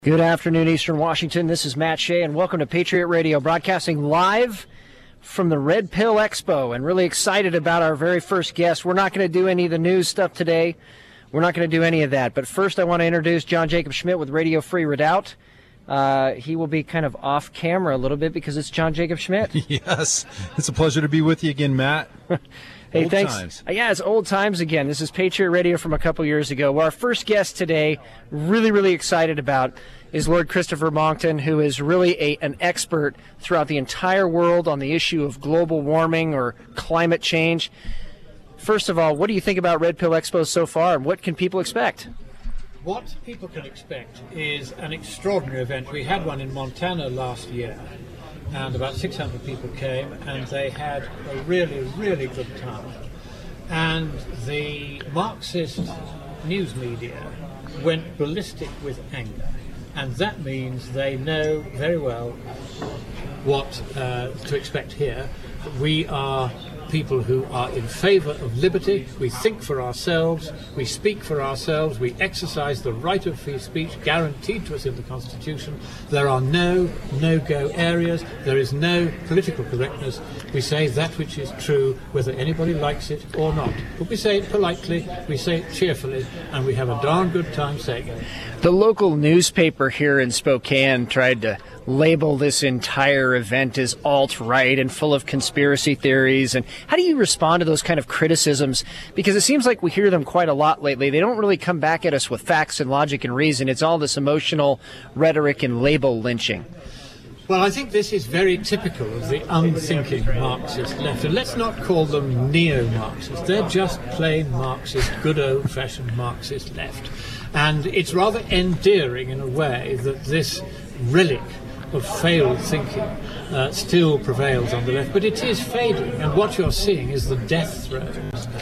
Good afternoon, Eastern Washington. This is Matt Shea, and welcome to Patriot Radio, broadcasting live from the Red Pill Expo, and really excited about our very first guest. We're not going to do any of the news stuff today. We're not going to do any of that. But first, I want to introduce John Jacob Schmidt with Radio Free Redoubt. He will be kind of off camera a little bit because it's John Jacob Schmidt. Yes, it's a pleasure to be with you again, Matt. Hey, old thanks. Times. Yeah, it's old times again. This is Patriot Radio from a couple years ago. Well, our first guest today, really excited about, is Lord Christopher Monckton, who is really an expert throughout the entire world on the issue of global warming or climate change. First of all, what do you think about Red Pill Expo so far, and what can people expect? What people can expect is an extraordinary event. We had one in Montana last year, and about 600 people came, and they had a really good time. And the Marxist news media went ballistic with anger, and that means they know very well what to expect here. We are people who are in favor of liberty. We think for ourselves, we speak for ourselves, we exercise the right of free speech guaranteed to us in the Constitution. There are no no-go areas, there is no political correctness. We say that which is true, whether anybody likes it or not. But we say it politely, we say it cheerfully, and we have a darn good time saying it. The local newspaper here in Spokane tried to label this entire event as alt-right and full of conspiracy theories. And how do you respond to those kind of criticisms? Because it seems like we hear them quite a lot lately. They don't really come back at us with facts and logic and reason. It's all this emotional rhetoric and label lynching. Well, I think this is very typical of the unthinking Marxist left. And let's not call them neo-Marxists. They're just plain Marxist, good old-fashioned Marxist left. And it's rather endearing in a way that this relic of failed thinking still prevails on the left, but it is fading, and what you're seeing is the death throes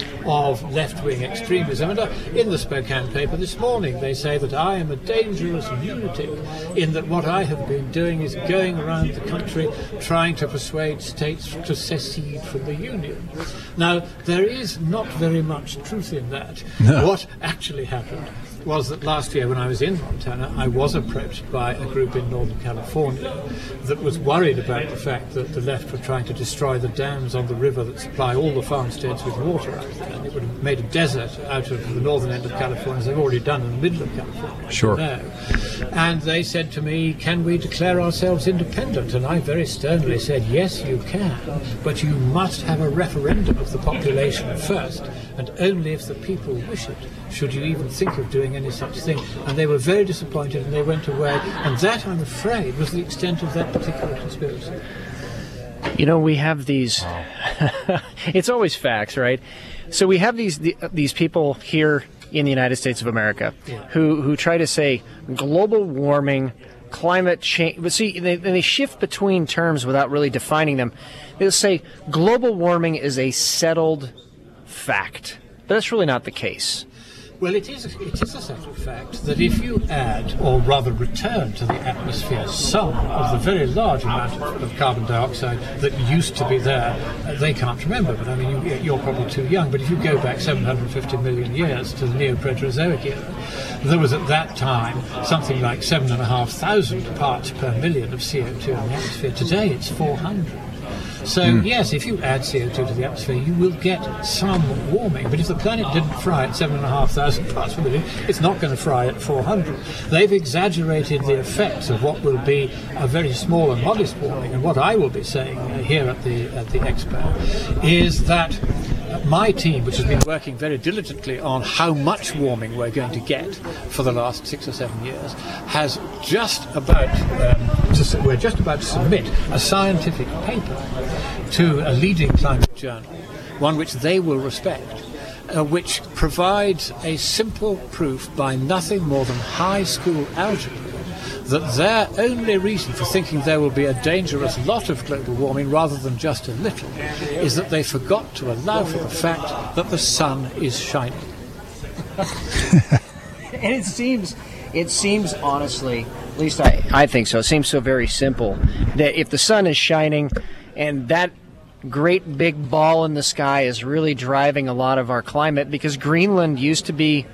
of left-wing extremism. And in the Spokane paper this morning they say that I am a dangerous lunatic, in that what I have been doing is going around the country trying to persuade states to secede from the Union. Now, there is not very much truth in that. No. What actually happened was that last year when I was in Montana, I was approached by a group in Northern California that was worried about the fact that the left were trying to destroy the dams on the river that supply all the farmsteads with water out there. And it would have made a desert out of the northern end of California, as they've already done in the middle of California. Sure. And they said to me, can we declare ourselves independent? And I very sternly said, yes, you can, but you must have a referendum of the population first, and only if the people wish it should you even think of doing any such thing. And they were very disappointed, and they went away. And that, I'm afraid, was the extent of that particular conspiracy. You know, we have these it's always facts, right? So we have these people here in the United States of America who try to say global warming, climate change. But see, they shift between terms without really defining them. They'll say global warming is a settled fact. But that's really not the case. Well, it is a settled fact that if you add, or rather return to the atmosphere, some of the very large amount of carbon dioxide that used to be there, they can't remember, but I mean, you're probably too young, but if you go back 750 million years to the Neoproterozoic era, there was at that time something like 7,500 parts per million of CO2 in the atmosphere. Today it's 400. So, yes, if you add CO2 to the atmosphere, you will get some warming. But if the planet didn't fry at 7,500 parts per million, it's not going to fry at 400. They've exaggerated the effects of what will be a very small and modest warming. And what I will be saying here at the Expo is that my team, which has been working very diligently on how much warming we're going to get for the last 6 or 7 years, has just about we're just about to submit a scientific paper to a leading climate journal, one which they will respect, which provides a simple proof by nothing more than high school algebra that their only reason for thinking there will be a dangerous lot of global warming rather than just a little is that they forgot to allow for the fact that the sun is shining. And it seems honestly, at least I think so, it seems so very simple, that if the sun is shining and that great big ball in the sky is really driving a lot of our climate, because Greenland used to be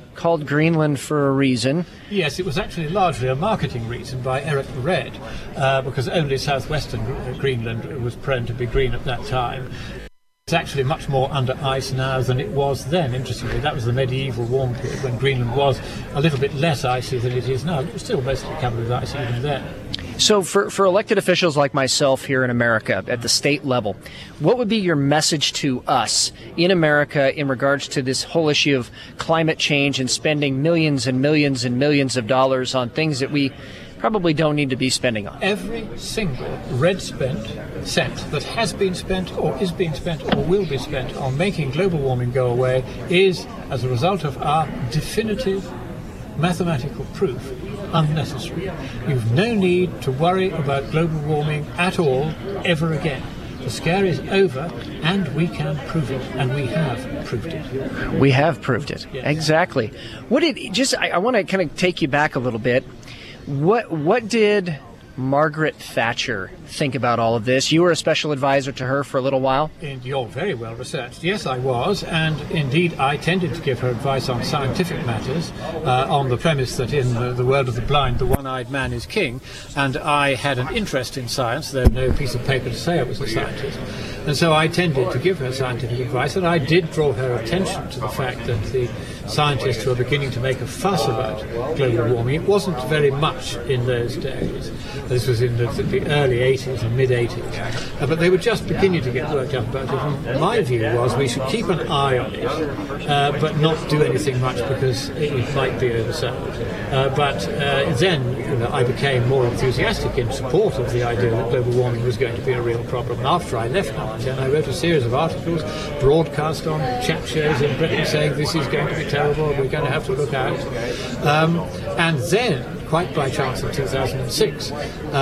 called Greenland for a reason. Yes, it was actually largely a marketing reason by Eric the Red, because only southwestern Greenland was prone to be green at that time. It's actually much more under ice now than it was then, interestingly. That was the medieval warm period when Greenland was a little bit less icy than it is now. It was still mostly covered with ice even then. So for elected officials like myself here in America at the state level, what would be your message to us in America in regards to this whole issue of climate change and spending millions and millions and millions of dollars on things that we probably don't need to be spending on? Every single red cent that has been spent or is being spent or will be spent on making global warming go away is, as a result of our definitive mathematical proof, unnecessary. You've no need to worry about global warming at all ever again. The scare is over, and we can prove it, and we have proved it. We have proved it. Yes. Exactly. I want to kind of take you back a little bit. What did Margaret Thatcher think about all of this? You were a special advisor to her for a little while. And you're very well researched. Yes, I was, and indeed I tended to give her advice on scientific matters, on the premise that in the world of the blind, the one-eyed man is king, and I had an interest in science, though no piece of paper to say I was a scientist. And so I tended to give her scientific advice, and I did draw her attention to the fact that the scientists who are beginning to make a fuss about global warming, it wasn't very much in those days. This was in the early 80s and mid-80s. But they were just beginning to get worked up about it. And my view was we should keep an eye on it, but not do anything much because it might be oversold. Then I became more enthusiastic in support of the idea that global warming was going to be a real problem. After I left Arlington, I wrote a series of articles, broadcast on chat shows in Britain saying this is going to be terrible, we're going to have to look out. And then, quite by chance in 2006,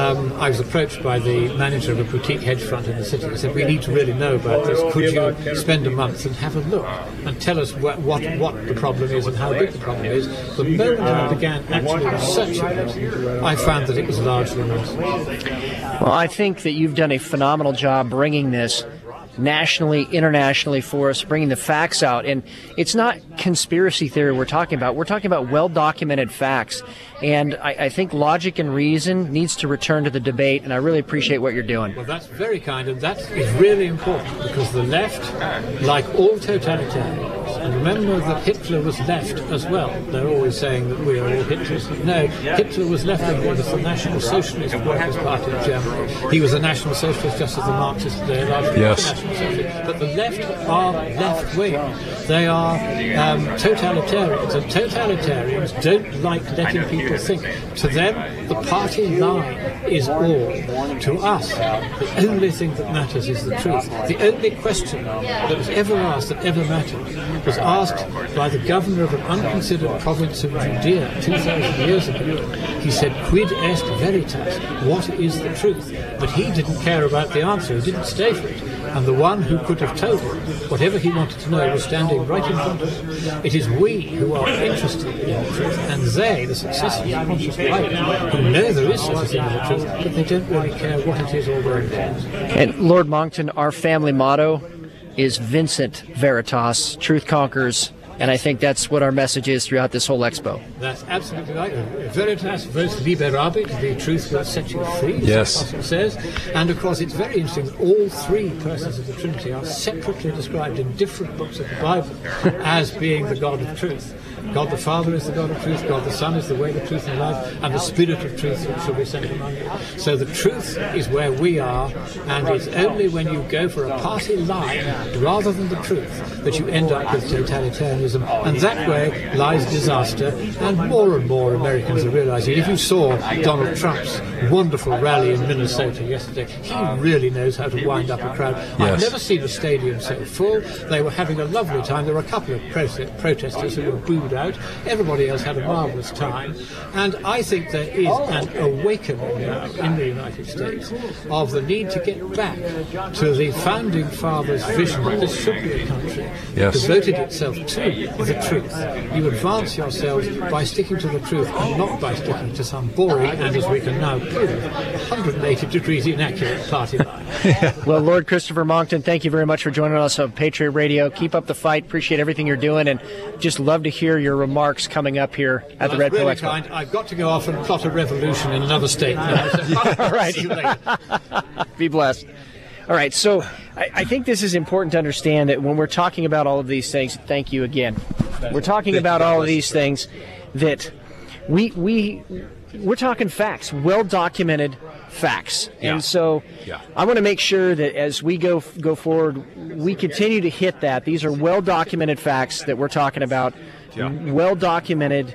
I was approached by the manager of a boutique hedge fund in the city. He said, we need to really know about this. Could you spend a month and have a look and tell us what the problem is and how big the problem is? The moment I began actually researching it, I found that it was largely nonsense. Well, I think that you've done a phenomenal job bringing this nationally, internationally for us, bringing the facts out. And it's not conspiracy theory we're talking about. We're talking about well-documented facts. And I think logic and reason needs to return to the debate, and I really appreciate what you're doing. Well, that's very kind, and that is really important, because the left, like all totalitarians, and remember that Hitler was left as well. They're always saying that we are all Hitlers. No, Hitler was left-wing. He was the National Socialist Workers' Party of Germany. He was a National Socialist just as the Marxists today are largely National Socialists. But the left are left-wing. They are totalitarians, and totalitarians don't like letting people think. To them, the party line is all. To us, the only thing that matters is the truth. The only question that was ever asked that ever mattered was asked by the governor of an unconsidered province of Judea 2,000 years ago. He said, quid est veritas? What is the truth? But he didn't care about the answer. He didn't stay for it. And the one who could have told him whatever he wanted to know was standing right in front of him. It is we who are interested in the truth, and they, the successors of Pontius Pilate, who know there is such a thing as the truth, but they don't really care what it is or where it is. And Lord Monckton, our family motto is Vincit Veritas, truth conquers. And I think that's what our message is throughout this whole expo. That's absolutely right. Veritas vos liberabit, the truth will set you free, yes, as the Apostle says. And of course, it's very interesting that all three persons of the Trinity are separately described in different books of the Bible as being the God of truth. God the Father is the God of truth, God the Son is the way, the truth, and life, and the Spirit of truth shall be sent among you. So the truth is where we are, and it's only when you go for a party line rather than the truth that you end up with totalitarianism, and that way lies disaster. And more Americans are realizing, if you saw Donald Trump's wonderful rally in Minnesota yesterday, he really knows how to wind up a crowd. Yes. I've never seen a stadium so full. They were having a lovely time. There were a couple of protesters who were booed out. Everybody else had a marvellous time. And I think there is an awakening now in the United States of the need to get back to the Founding Fathers' vision that this should be a country devoted itself to the truth. You advance yourselves by sticking to the truth and not by sticking to some boring and, as we can now prove, 180 degrees inaccurate party line. Well, Lord Christopher Monckton, thank you very much for joining us on Patriot Radio. Keep up the fight. Appreciate everything you're doing, and just love to hear your your remarks coming up here at the Red Pill Expo. Kind. I've got to go off and plot a revolution in another state now. So All right. See you later. Be blessed. All right, so I think this is important to understand that when we're talking about all of these things, thank you again. We're talking about all of these things that we're talking facts, well-documented facts. Yeah. And so Yeah. I want to make sure that as we go forward, we continue to hit that. These are well-documented facts that we're talking about, well-documented,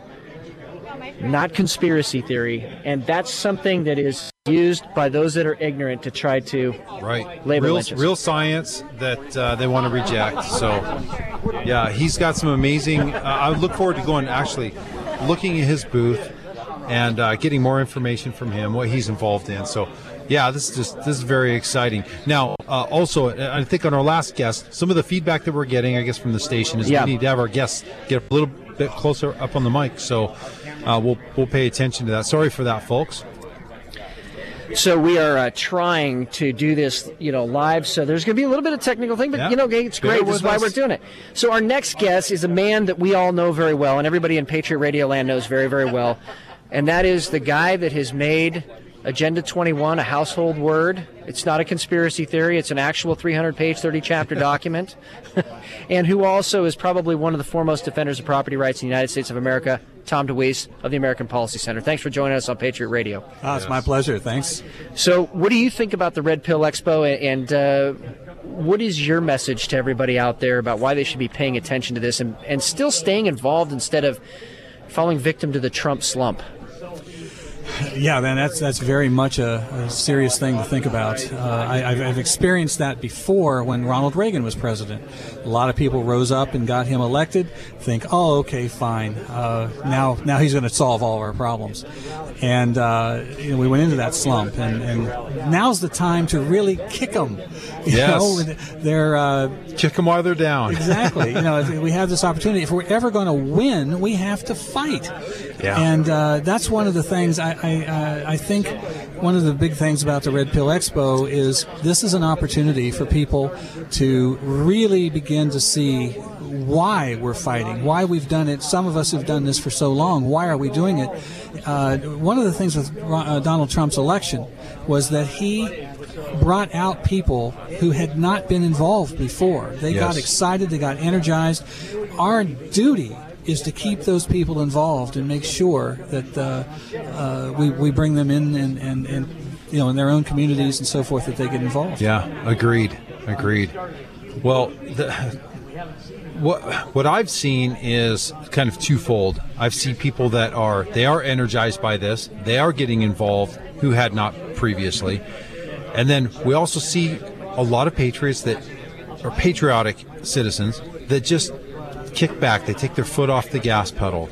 not conspiracy theory. And that's something that is used by those that are ignorant to try to label lynches. Real science that they want to reject. So, yeah, he's got some amazing. I look forward to looking at his booth and getting more information from him, what he's involved in. So, yeah, this is very exciting. Now, also, I think on our last guest, some of the feedback that we're getting, I guess, from the station is we need to have our guests get a little bit closer up on the mic. So, we'll pay attention to that. Sorry for that, folks. So we are trying to do this, live. So there's going to be a little bit of technical thing, but it's great. This is why we're doing it. So our next guest is a man that we all know very well, and everybody in Patriot Radio Land knows very, very well, and that is the guy that has made Agenda 21 a household word. It's not a conspiracy theory. It's an actual 300-page, 30-chapter document, and who also is probably one of the foremost defenders of property rights in the United States of America, Tom DeWeese of the American Policy Center. Thanks for joining us on Patriot Radio. It's my pleasure. Thanks. So what do you think about the Red Pill Expo, and what is your message to everybody out there about why they should be paying attention to this and still staying involved instead of falling victim to the Trump slump? Yeah, man, that's very much a serious thing to think about. I've experienced that before when Ronald Reagan was president. A lot of people rose up and got him elected, think, oh, okay, fine. Now he's going to solve all of our problems. And we went into that slump, and now's the time to really kick them. They're kick them while they're down. Exactly. We have this opportunity. If we're ever going to win, we have to fight. Yeah. And that's one of the things I think one of the big things about the Red Pill Expo is this is an opportunity for people to really begin to see why we're fighting, why we've done it. Some of us have done this for so long. Why are we doing it? One of the things with Donald Trump's election was that he brought out people who had not been involved before. They got excited, they got energized. Our duty is to keep those people involved and make sure that we bring them in and in their own communities and so forth, that they get involved. Yeah, agreed. Well, what I've seen is kind of twofold. I've seen people that are energized by this. They are getting involved who had not previously. And then we also see a lot of patriots that are patriotic citizens that just kick back. They take their foot off the gas pedal.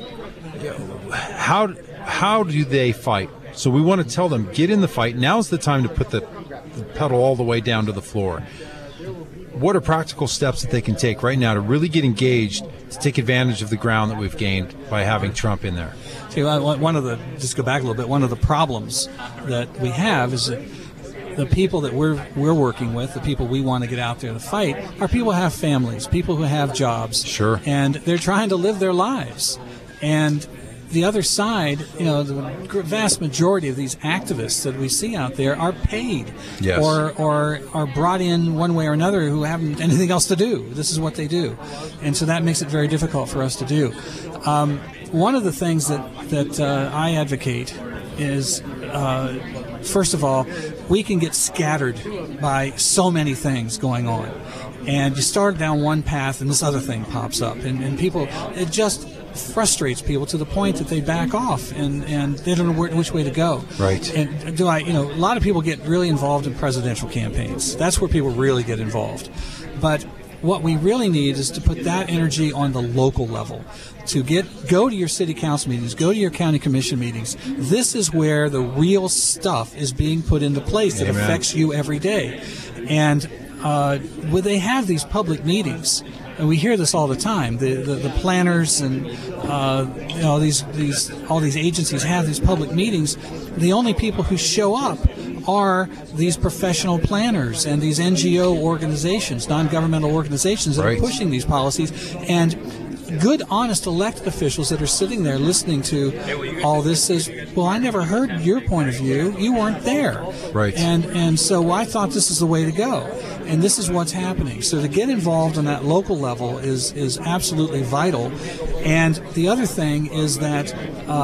How do they fight? So we want to tell them, get in the fight. Now's the time to put the pedal all the way down to the floor. What are practical steps that they can take right now to really get engaged, to take advantage of the ground that we've gained by having Trump in there? See, just go back a little bit, one of the problems that we have is that the people that we're working with, the people we want to get out there to fight, are people who have families, people who have jobs. Sure. And they're trying to live their lives. And the other side, the vast majority of these activists that we see out there are paid or are brought in one way or another who haven't anything else to do. This is what they do. And so that makes it very difficult for us to do. One of the things that I advocate is, first of all, we can get scattered by so many things going on. And you start down one path and this other thing pops up. And people, it just frustrates people to the point that they back off and they don't know which way to go. Right. And a lot of people get really involved in presidential campaigns. That's where people really get involved. But what we really need is to put that energy on the local level, to go to your city council meetings, go to your county commission meetings. This is where the real stuff is being put into place that affects you every day. And when they have these public meetings, and we hear this all the time, the planners and all these agencies have these public meetings. The only people who show up are these professional planners and these NGO organizations, non-governmental organizations that are pushing these policies. And good, honest elected officials that are sitting there listening to all this says, well, I never heard your point of view. You weren't there. Right. And so I thought this is the way to go. And this is what's happening. So to get involved on that local level is absolutely vital. And the other thing is that,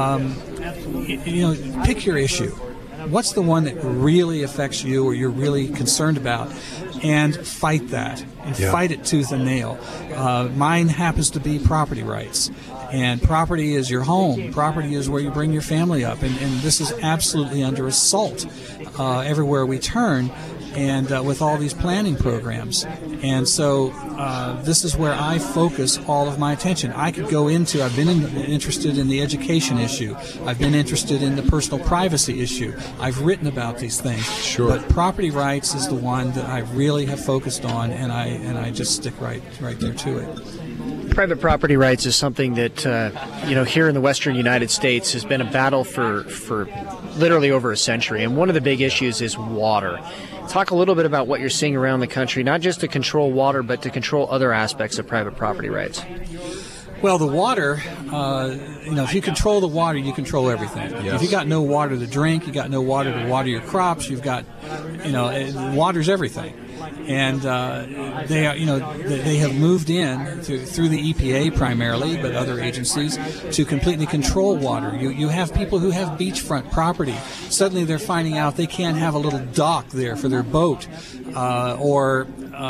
pick your issue. What's the one that really affects you or you're really concerned about? And fight that. And fight it tooth and nail. Mine happens to be property rights. And property is your home. Property is where you bring your family up. And this is absolutely under assault everywhere we turn. And with all these planning programs. And so this is where I focus all of my attention. I could go into, I've been interested in the education issue. I've been interested in the personal privacy issue. I've written about these things. Sure. But property rights is the one that I really have focused on, and I just stick right there to it. Private property rights is something that, here in the western United States has been a battle for literally over a century. And one of the big issues is water. Talk a little bit about what you're seeing around the country, not just to control water, but to control other aspects of private property rights. Well, the water, if you control the water, you control everything. Yes. If you got no water to drink, you got no water to water your crops, you've got, water's everything. And they have moved in through the EPA primarily, but other agencies, to completely control water. You have people who have beachfront property. Suddenly they're finding out they can't have a little dock there for their boat, or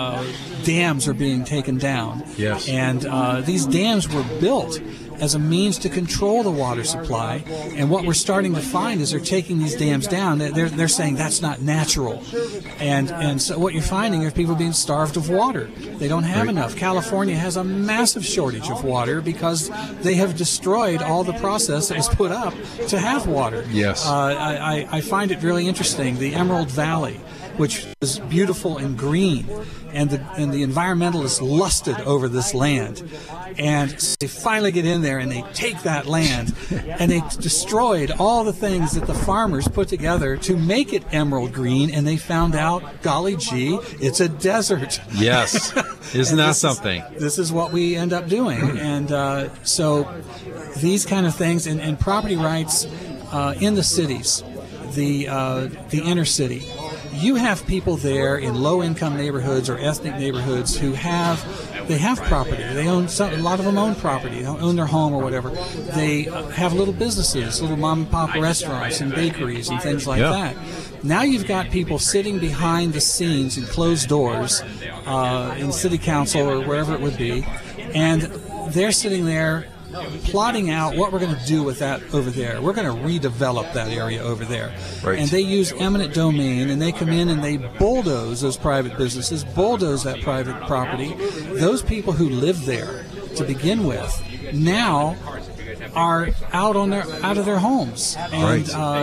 dams are being taken down. Yes. And these dams were built as a means to control the water supply. And what we're starting to find is they're taking these dams down. They're saying that's not natural. And so what you're finding is people being starved of water. They don't have enough. California has a massive shortage of water because they have destroyed all the process that was put up to have water. Yes. I find it really interesting. The Emerald Valley, which is beautiful and green, and the environmentalists lusted over this land. And so they finally get in there and they take that land and they destroyed all the things that the farmers put together to make it emerald green, and they found out, golly gee, it's a desert. Yes. Isn't that something? This is what we end up doing. And so these kind of things, and property rights in the cities, the inner city, you have people there in low-income neighborhoods or ethnic neighborhoods who have property. They own a lot of them own property. They own their home or whatever. They have little businesses, little mom-and-pop restaurants and bakeries and things like that. Now you've got people sitting behind the scenes in closed doors in city council or wherever it would be, and they're sitting there plotting out what we're going to do with that over there. We're going to redevelop that area over there. Right. And they use eminent domain, and they come in and they bulldoze those private businesses, bulldoze that private property. Those people who live there to begin with now are out of their homes, and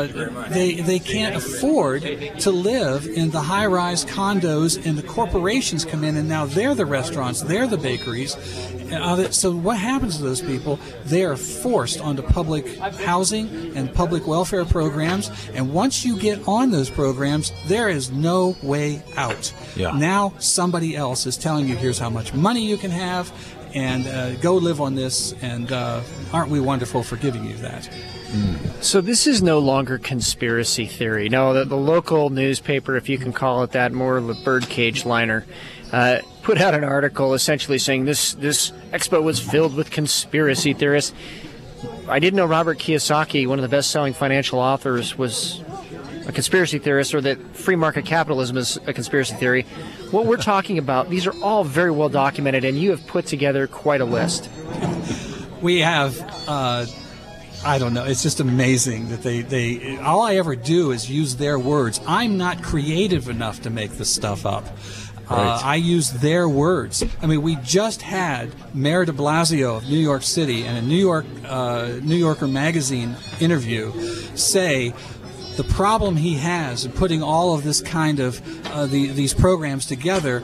they can't afford to live in the high-rise condos, and the corporations come in, and now they're the restaurants, they're the bakeries. So what happens to those people? They are forced onto public housing and public welfare programs, and once you get on those programs, there is no way out. Yeah. Now somebody else is telling you, here's how much money you can have, and go live on this, and aren't we wonderful for giving you that? So this is no longer conspiracy theory. No, the local newspaper, if you can call it that, more of a birdcage liner, put out an article essentially saying this expo was filled with conspiracy theorists. I didn't know Robert Kiyosaki, one of the best-selling financial authors, was a conspiracy theorist, or that free market capitalism is a conspiracy theory. What we're talking about, these are all very well documented, and you have put together quite a list. We have, I don't know, it's just amazing that they all I ever do is use their words. I'm not creative enough to make this stuff up. Right. I use their words. I mean, we just had Mayor de Blasio of New York City in a New Yorker magazine interview say the problem he has in putting all of this kind of these programs together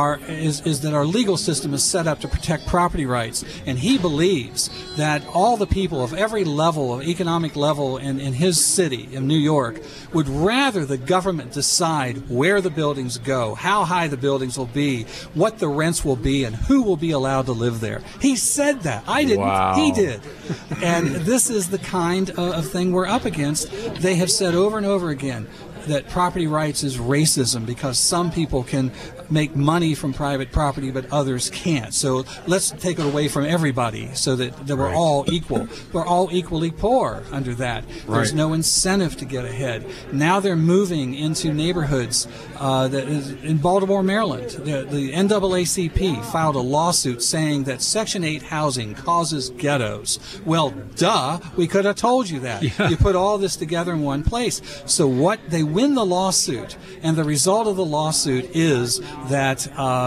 is that our legal system is set up to protect property rights, and he believes that all the people of every level, of economic level in his city, in New York, would rather the government decide where the buildings go, how high the buildings will be, what the rents will be, and who will be allowed to live there. He said that. I didn't. Wow. He did. And this is the kind of thing we're up against. They have said over and over again that property rights is racism because some people can make money from private property but others can't. So let's take it away from everybody so that we're all equal. We're all equally poor under that. There's no incentive to get ahead. Now they're moving into neighborhoods that is in Baltimore, Maryland. The NAACP filed a lawsuit saying that Section 8 housing causes ghettos. Well, duh, we could have told you that. Yeah. You put all this together in one place. So what they win the lawsuit, and the result of the lawsuit is that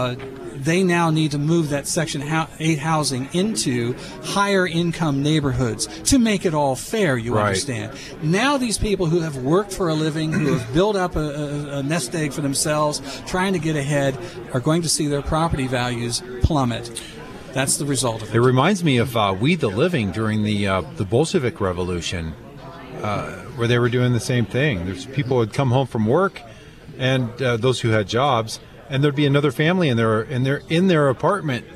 they now need to move that Section 8 housing into higher income neighborhoods to make it all fair, you understand. Now these people who have worked for a living, who have built up a nest egg for themselves, trying to get ahead, are going to see their property values plummet. That's the result of it. It reminds me of We the Living during the Bolshevik Revolution, where they were doing the same thing. There's people would come home from work, and those who had jobs, and there'd be another family in their apartment.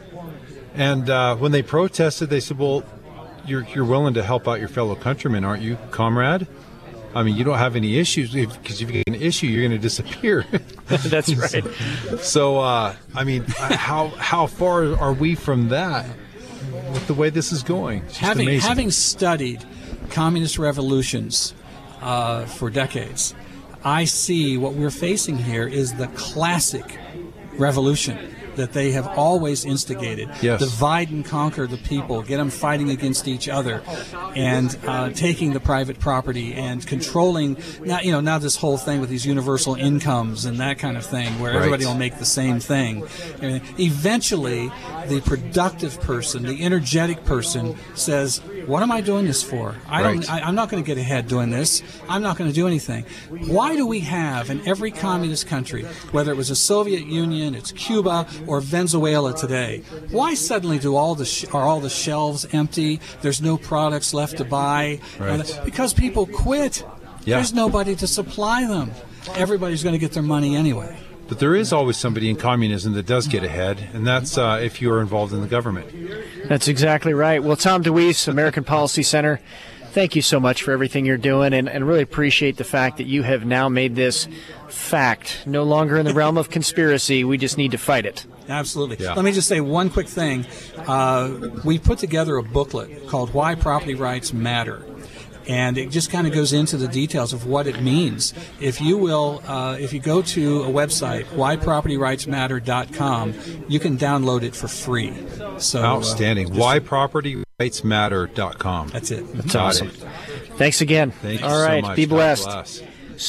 And when they protested, they said, "Well, you're willing to help out your fellow countrymen, aren't you, comrade? I mean, you don't have any issues, because if you get an issue, you're going to disappear." That's right. So, I mean, how far are we from that with the way this is going? It's just amazing. Having studied communist revolutions for decades, I see what we're facing here is the classic revolution that they have always instigated. Yes. Divide and conquer the people, get them fighting against each other, and taking the private property and controlling. Now this whole thing with these universal incomes and that kind of thing, where everybody will make the same thing. And eventually, the productive person, the energetic person, says, "What am I doing this for? I'm not going to get ahead doing this. I'm not going to do anything." Why do we have in every communist country, whether it was the Soviet Union, it's Cuba, or Venezuela today, why suddenly are all the shelves empty? There's no products left to buy. Because people quit. Yeah. There's nobody to supply them. Everybody's going to get their money anyway. But there is always somebody in communism that does get ahead, and that's if you are involved in the government. That's exactly right. Well, Tom DeWeese, American Policy Center, thank you so much for everything you're doing, and really appreciate the fact that you have now made this fact. No longer in the realm of conspiracy. We just need to fight it. Absolutely. Yeah. Let me just say one quick thing. We put together a booklet called Why Property Rights Matter. And it just kind of goes into the details of what it means. If you will, if you go to a website, whypropertyrightsmatter.com, you can download it for free. So outstanding. Whypropertyrightsmatter.com. That's it. That's awesome. Thanks again. Thank you All right. so much. Be blessed. God bless.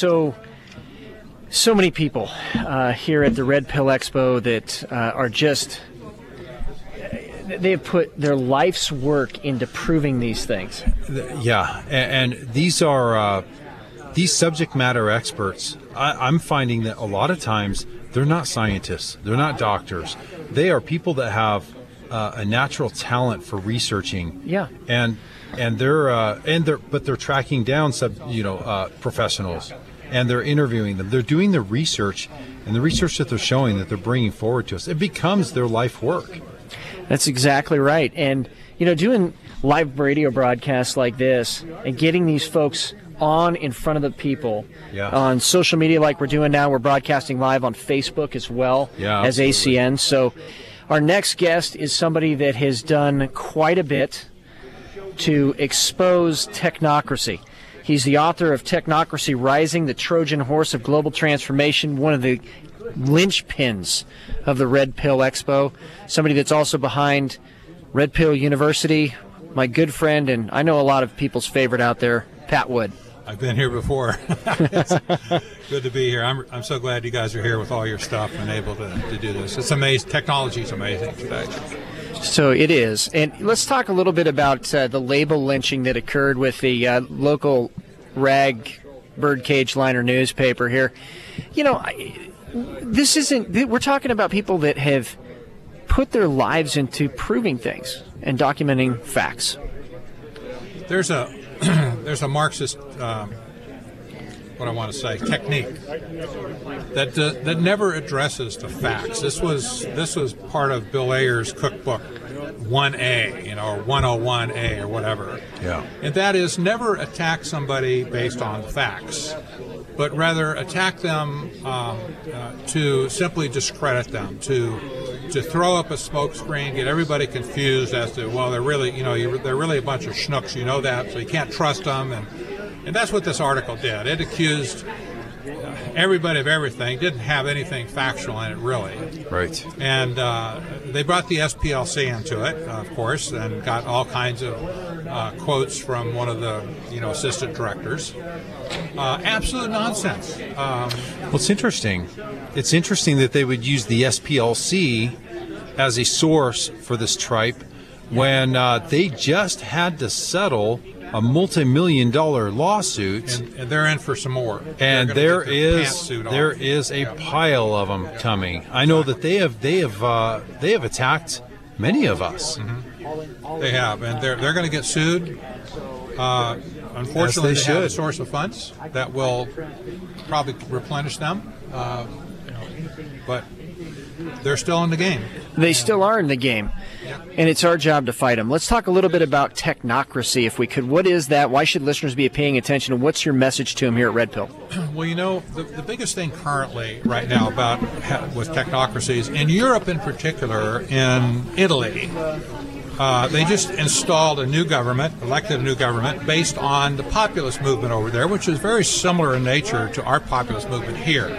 So many people here at the Red Pill Expo that are just... They have put their life's work into proving these things. Yeah, and these are these subject matter experts. I'm finding that a lot of times they're not scientists, they're not doctors. They are people that have a natural talent for researching. Yeah, and they're tracking down professionals, and they're interviewing them. They're doing the research, and the research that they're showing that they're bringing forward to us, it becomes their life work. That's exactly right. And, doing live radio broadcasts like this and getting these folks on in front of the people on social media like we're doing now. We're broadcasting live on Facebook as well as ACN. So our next guest is somebody that has done quite a bit to expose technocracy. He's the author of Technocracy Rising, the Trojan Horse of Global Transformation, one of the linchpins of the Red Pill Expo, somebody that's also behind Red Pill University, my good friend, and I know a lot of people's favorite out there, Pat Wood. I've been here before. It's good to be here. I'm so glad you guys are here with all your stuff and able to do this. It's amazing. Technology is amazing today. So it is. And let's talk a little bit about the label lynching that occurred with the local rag birdcage liner newspaper here. this isn't. We're talking about people that have put their lives into proving things and documenting facts. There's a there's a Marxist what I want to say technique that never addresses the facts. This was part of Bill Ayer's cookbook 1A, or 101A or whatever. Yeah. And that is never attack somebody based on facts, but rather attack them to simply discredit them, to throw up a smokescreen, get everybody confused as to, well, they're really, they're really a bunch of schnooks, that, so you can't trust them, and that's what this article did. It accused everybody of everything, didn't have anything factual in it, really. Right. And they brought the SPLC into it, of course, and got all kinds of quotes from one of the, assistant directors. Absolute nonsense. Well, it's interesting. It's interesting that they would use the SPLC as a source for this tripe when they just had to settle a multi-million-dollar lawsuit, and they're in for some more. And there is a pile of them coming. I know that they have attacked many of us. Mm-hmm. They have, and they're going to get sued. Unfortunately, they have a source of funds that will probably replenish them, but they're still in the game. They still are in the game, and it's our job to fight them. Let's talk a little bit about technocracy, if we could. What is that? Why should listeners be paying attention, and what's your message to them here at Red Pill? Well, the biggest thing currently right now with technocracies, in Europe in particular, in Italy, they just installed elected a new government based on the populist movement over there, which is very similar in nature to our populist movement here.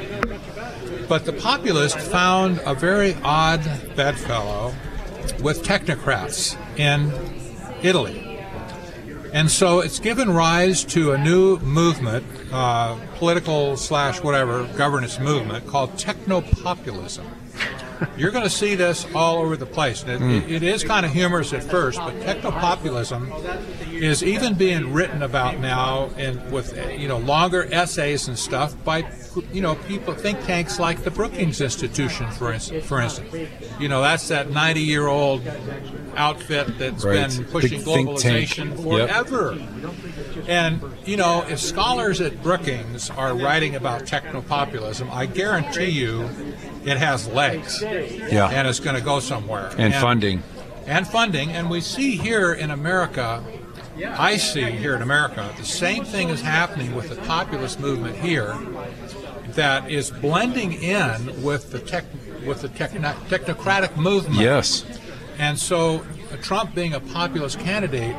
But the populists found a very odd bedfellow with technocrats in Italy. And so it's given rise to a new movement, political / whatever, governance movement called technopopulism. You're going to see this all over the place. It is kind of humorous at first, but technopopulism is even being written about now with longer essays and stuff by people, think tanks like the Brookings Institution, for instance. That's that 90-year-old outfit that's been pushing globalization forever. Yep. And if scholars at Brookings are writing about technopopulism, I guarantee you it has legs. Yeah. And it's going to go somewhere. And funding. And we see here in America, I see here in America, the same thing is happening with the populist movement here that is blending in with the technocratic movement. Yes. And so Trump, being a populist candidate,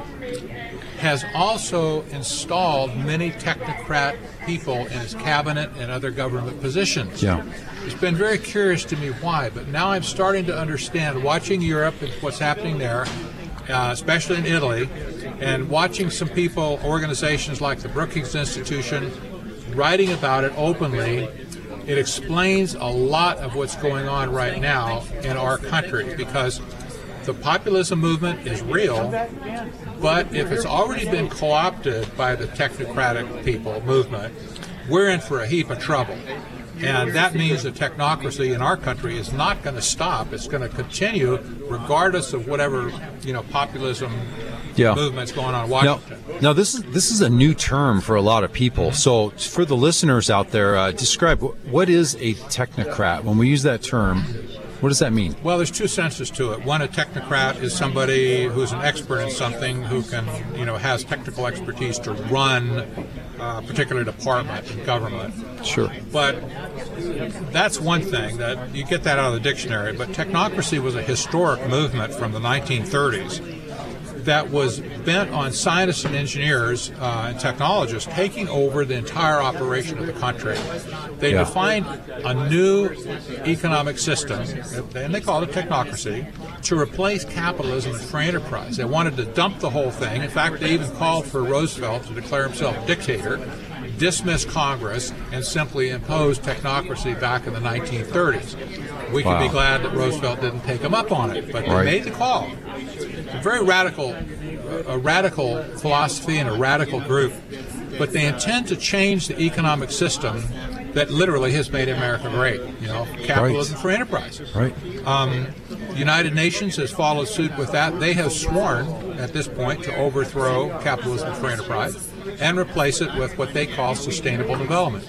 has also installed many technocrat people in his cabinet and other government positions. Yeah. It's been very curious to me why, but now I'm starting to understand, watching Europe and what's happening there, especially in Italy, and watching some people, organizations like the Brookings Institution, writing about it openly. It explains a lot of what's going on right now in our country, because the populism movement is real, but if it's already been co-opted by the technocratic movement, we're in for a heap of trouble. And that means that technocracy in our country is not going to stop. It's going to continue regardless of whatever, populism movement's going on in Washington. Now this is a new term for a lot of people. So for the listeners out there, describe what is a technocrat. When we use that term, what does that mean? Well, there's two senses to it. One, a technocrat is somebody who's an expert in something, who can, has technical expertise to run a particular department in government. Sure. But that's one thing, that you get that out of the dictionary. But technocracy was a historic movement from the 1930s that was bent on scientists and engineers and technologists taking over the entire operation of the country. They defined a new economic system, and they called it technocracy, to replace capitalism and free enterprise. They wanted to dump the whole thing. In fact, they even called for Roosevelt to declare himself dictator, dismiss Congress, and simply impose technocracy back in the 1930s. We can be glad that Roosevelt didn't take him up on it, but they made the call. A very radical philosophy and a radical group, but they intend to change the economic system that literally has made America great. Capitalism for enterprise. Right. The United Nations has followed suit with that. They have sworn at this point to overthrow capitalism for enterprise and replace it with what they call sustainable development.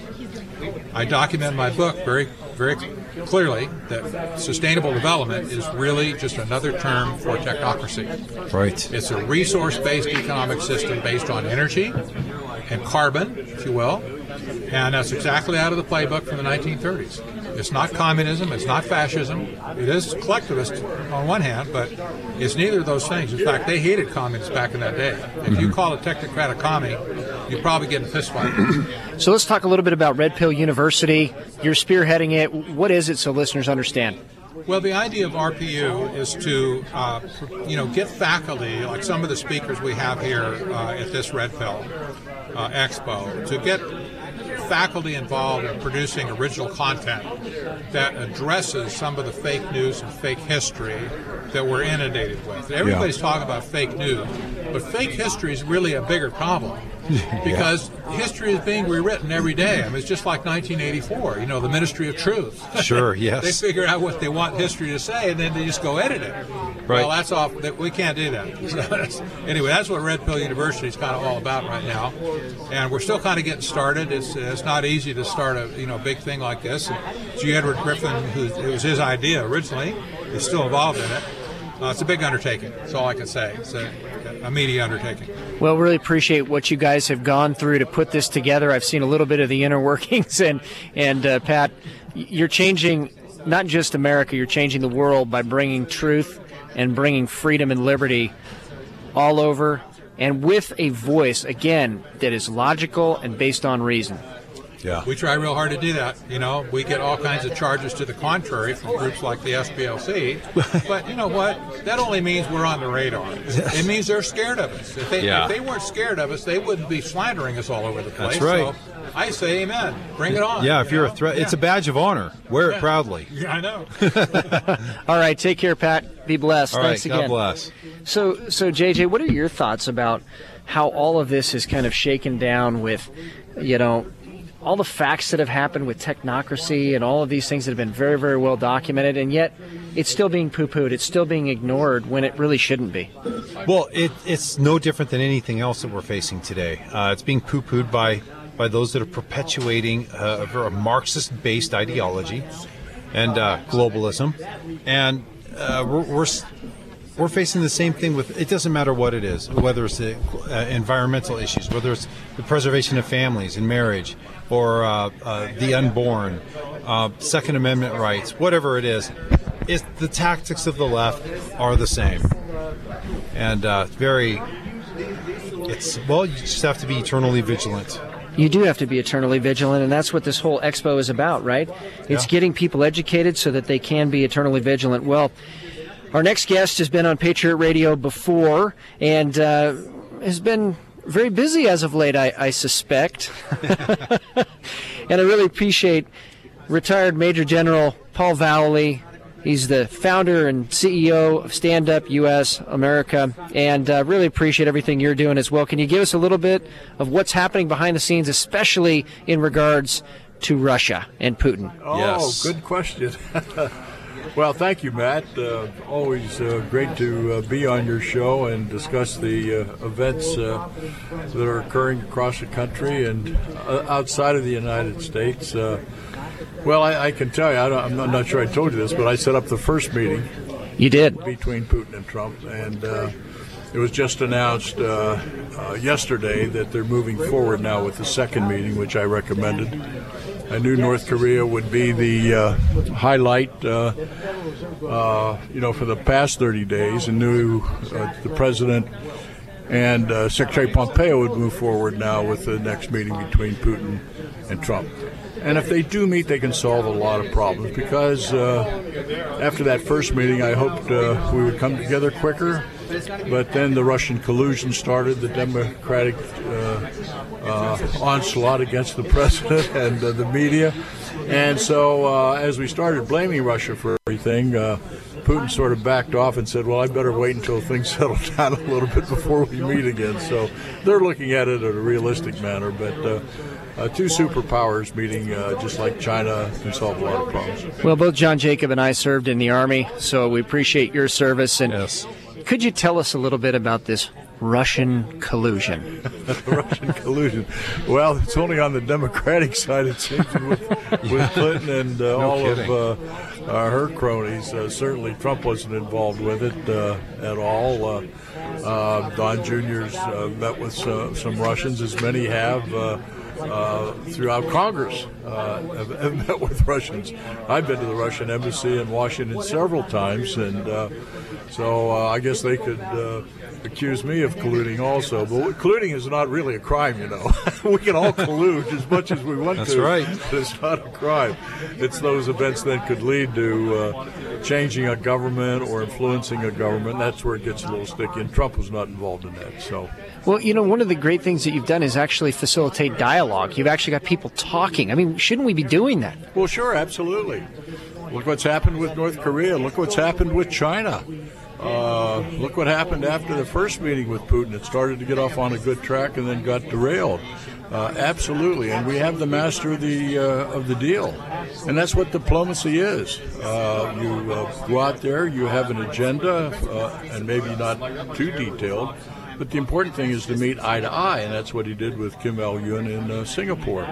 I document in my book very, very clearly that sustainable development is really just another term for technocracy. Right. It's a resource-based economic system based on energy and carbon, if you will, and that's exactly out of the playbook from the 1930s. It's not communism, it's not fascism, it is collectivist on one hand, but it's neither of those things. In fact, they hated communists back in that day. If you call a technocratic commie, you probably get in a fist fight. So let's talk a little bit about Red Pill University. You're spearheading it. What is it so listeners understand? Well, the idea of RPU is to, get faculty, like some of the speakers we have here at this Red Pill Expo, to get faculty involved in producing original content that addresses some of the fake news and fake history that we're inundated with. Everybody's talking about fake news, but fake history is really a bigger problem because history is being rewritten every day. I mean, it's just like 1984, the Ministry of Truth. Sure, yes. They figure out what they want history to say, and then they just go edit it. Right. Well, that's off. We can't do that. Anyway, that's what Red Pill University is kind of all about right now, and we're still kind of getting started. It's not easy to start a big thing like this. G. Edward Griffin, it was his idea originally, is still involved in it. It's a big undertaking. That's all I can say. It's a media undertaking. Well, really appreciate what you guys have gone through to put this together. I've seen a little bit of the inner workings, and Pat, you're changing not just America, you're changing the world by bringing truth and bringing freedom and liberty all over, and with a voice, again, that is logical and based on reason. Yeah. We try real hard to do that. We get all kinds of charges to the contrary from groups like the SPLC. But you know what? That only means we're on the radar. It means they're scared of us. If they weren't scared of us, they wouldn't be slandering us all over the place. That's right. So I say amen. Bring it on. Yeah, if you're a threat, it's a badge of honor. Wear it proudly. Yeah, I know. All right, take care, Pat. Be blessed. All Thanks right, again. God bless. So JJ, what are your thoughts about how all of this is kind of shaken down with, all the facts that have happened with technocracy and all of these things that have been very, very well documented, and yet it's still being poo-pooed. It's still being ignored when it really shouldn't be. Well, it's no different than anything else that we're facing today. It's being poo-pooed by those that are perpetuating a Marxist-based ideology and globalism, and we're facing the same thing with, it doesn't matter what it is, whether it's the environmental issues, whether it's the preservation of families and marriage, or the unborn, Second Amendment rights, whatever it is, the tactics of the left are the same. And you just have to be eternally vigilant. You do have to be eternally vigilant, and that's what this whole expo is about, right? It's getting people educated so that they can be eternally vigilant. Well, our next guest has been on Patriot Radio before and has been very busy as of late, I suspect. And I really appreciate retired Major General Paul Vallely. He's the founder and CEO of Stand Up US America, and really appreciate everything you're doing as well. Can you give us a little bit of what's happening behind the scenes, especially in regards to Russia and Putin? Oh, Yes. Good question. Well, thank you, Matt. Always great to be on your show and discuss the events that are occurring across the country and outside of the United States. Well, I can tell you, I'm not sure I told you this, but I set up the first meeting. You did. Between Putin and Trump, and it was just announced yesterday that they're moving forward now with the second meeting, which I recommended. I knew North Korea would be the highlight, for the past 30 days, and knew the president and Secretary Pompeo would move forward now with the next meeting between Putin and Trump. And if they do meet, they can solve a lot of problems, because after that first meeting, I hoped we would come together quicker. But then the Russian collusion started, the Democratic onslaught against the president and the media. And so as we started blaming Russia for everything, Putin sort of backed off and said, well, I better wait until things settle down a little bit before we meet again. So they're looking at it in a realistic manner. But two superpowers meeting, just like China, can solve a lot of problems. Well, both John Jacob and I served in the Army, so we appreciate your service. And Yes. could you tell us a little bit about this Russian collusion? Russian collusion. Well, it's only on the Democratic side, it seems, with Clinton and all kidding. of her cronies. Certainly Trump wasn't involved with it at all. Don Jr.'s met with some Russians, as many have throughout Congress, have met with Russians. I've been to the Russian embassy in Washington several times, and so I guess they could accuse me of colluding also. But colluding is not really a crime, you know. We can all collude as much as we want That's to. right. But it's not a crime. It's those events that could lead to changing a government or influencing a government. That's where it gets a little sticky, and Trump was not involved in that. So. Well, you know, one of the great things that you've done is actually facilitate dialogue. You've actually got people talking. I mean, shouldn't we be doing that? Well, sure, absolutely. Look what's happened with North Korea. Look what's happened with China. Look what happened after the first meeting with Putin. It started to get off on a good track and then got derailed. Absolutely, and we have the master of the deal, and that's what diplomacy is. You go out there, you have an agenda, and maybe not too detailed, but the important thing is to meet eye to eye, and that's what he did with Kim Il-yun in Singapore.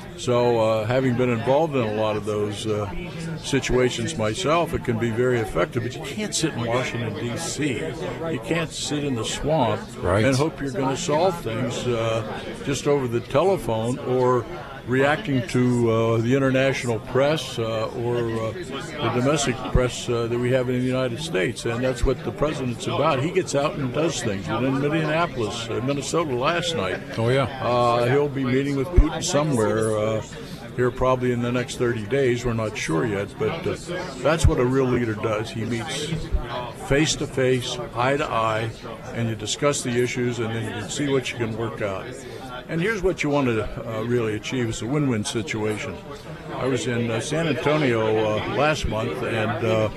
So having been involved in a lot of those situations myself, it can be very effective. But you can't sit in Washington, D.C. You can't sit in the swamp and hope you're going to solve things just over the telephone or reacting to the international press or the domestic press that we have in the United States. And that's what the president's about. He gets out and does things. And in Minneapolis, Minnesota last night, he'll be meeting with Putin somewhere here probably in the next 30 days. We're not sure yet, but that's what a real leader does. He meets face-to-face, eye-to-eye, and you discuss the issues, and then you can see what you can work out. And here's what you want to really achieve is a win-win situation. I was in San Antonio last month, and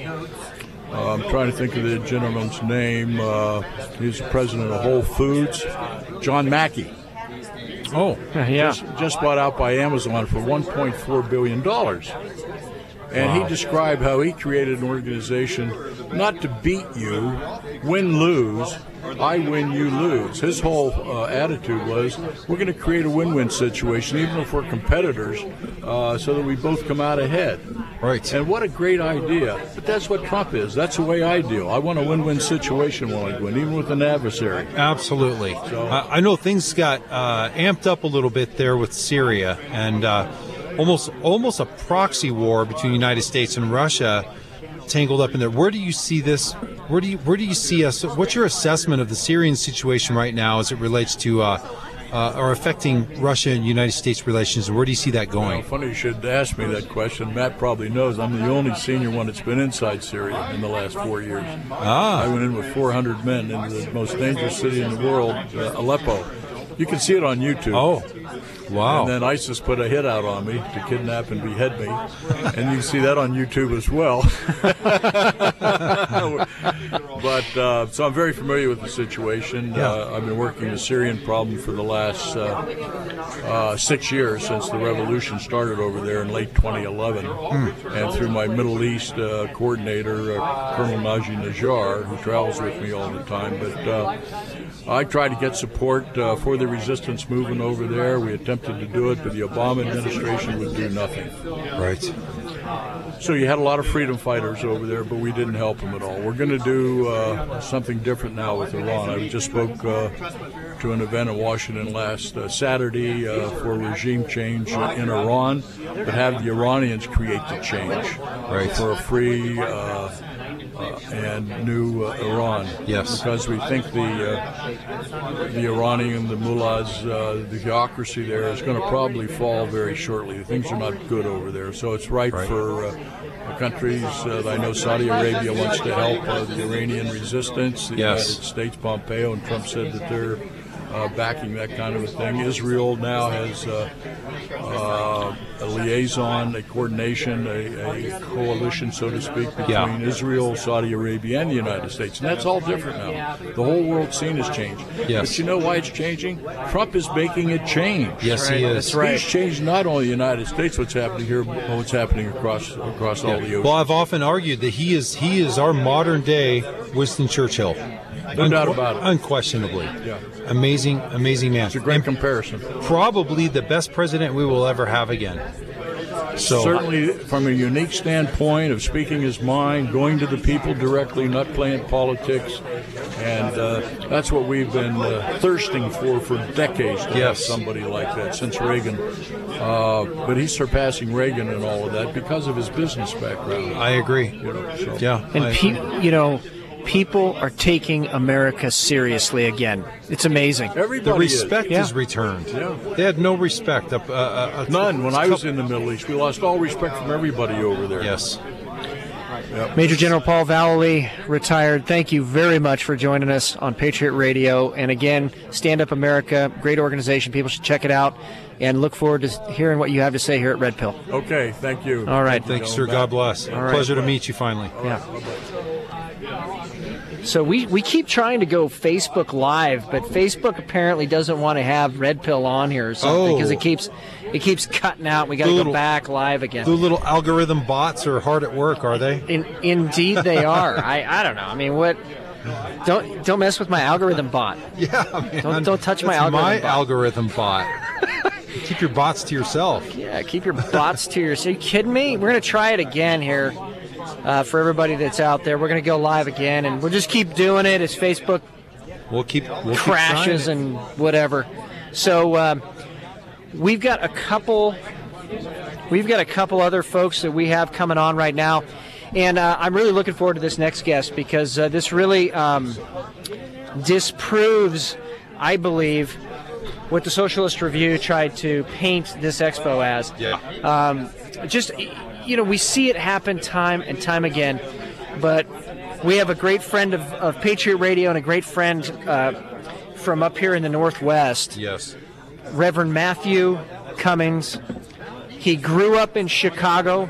I'm trying to think of the gentleman's name. He's the president of Whole Foods, John Mackey. Oh, yeah. Just bought out by Amazon for $1.4 billion. And he described how he created an organization not to beat you, win-lose, I win, you lose. His whole attitude was, we're going to create a win-win situation, even if we're competitors, so that we both come out ahead. Right. And what a great idea. But that's what Trump is. That's the way I deal. I want a win-win situation when I win, even with an adversary. Absolutely. So, I know things got amped up a little bit there with Syria, and almost a proxy war between the United States and Russia tangled up in there. Where do you see this? Where do you see us? What's your assessment of the Syrian situation right now as it relates to or affecting Russia and United States relations? Where do you see that going? Well, funny you should ask me that question. Matt probably knows I'm the only senior one that's been inside Syria in the last 4 years. I went in with 400 men into the most dangerous city in the world, Aleppo. You can see it on YouTube. Oh, wow. And then ISIS put a hit out on me to kidnap and behead me. And you can see that on YouTube as well. But so I'm very familiar with the situation. I've been working the Syrian problem for the last 6 years since the revolution started over there in late 2011. And through my Middle East coordinator, Colonel Naji Najjar, who travels with me all the time. But I try to get support for the resistance movement over there. We attempted to do it, but the Obama administration would do nothing. Right. So you had a lot of freedom fighters over there, but we didn't help them at all. We're going to do something different now with Iran. I just spoke to an event in Washington last Saturday for regime change in Iran, but have the Iranians create the change for a free and new Iran. Yes. Because we think the Iranian, the mullahs, the theocracy there is going to probably fall very shortly. Things are not good over there. So it's right. for countries. I know Saudi Arabia wants to help the Iranian resistance. The United States, Pompeo, and Trump said that they're backing that kind of a thing. Israel now has at liaison, a coordination, a coalition, so to speak, between Israel, Saudi Arabia, and the United States. And that's all different now. The whole world scene has changed. Yes. But you know why it's changing? Trump is making it change. Yes, he is. That's right. He's changed not only the United States, what's happening here, but what's happening across all the oceans. Well, I've often argued that he is our modern day Winston Churchill. No doubt about it. Unquestionably. Yeah. Amazing man. It's a great comparison. Probably the best president we will ever have again. So Certainly, from a unique standpoint of speaking his mind, going to the people directly, not playing politics, and that's what we've been thirsting for decades to have somebody like that since Reagan. But he's surpassing Reagan and all of that because of his business background. I agree. Yeah. And people are taking America seriously again. It's amazing. Everybody The respect is. is returned. Yeah. They had no respect. None. When I was in the Middle East, we lost all respect from everybody over there. Yes. Major General Paul Vallely, retired. Thank you very much for joining us on Patriot Radio. And again, Stand Up America, great organization. People should check it out. And look forward to hearing what you have to say here at Red Pill. Okay. Thank you. All right. Thanks, sir. God bless. All right. Pleasure to meet you finally. Yeah. So we keep trying to go Facebook Live, but Facebook apparently doesn't want to have Red Pill on here or something because it keeps cutting out. We got to go back live again. The little algorithm bots are hard at work, are they? Indeed, they are. I don't know. I mean, what? Don't mess with my algorithm bot. Yeah, man. Don't touch my That's algorithm. my bot. algorithm bot. Keep your bots to yourself. Yeah, keep your bots to yourself. Are you kidding me? We're going to try it again here. For everybody that's out there, we're going to go live again, and we'll just keep doing it as Facebook We'll keep crashes trying it. and whatever. So we've got a couple other folks that we have coming on right now, and I'm really looking forward to this next guest because this really disproves, I believe, what the Socialist Review tried to paint this expo as. Yeah. We see it happen time and time again, but we have a great friend of Patriot Radio and a great friend from up here in the Northwest, Yes. Reverend Matthew Cummings. He grew up in Chicago.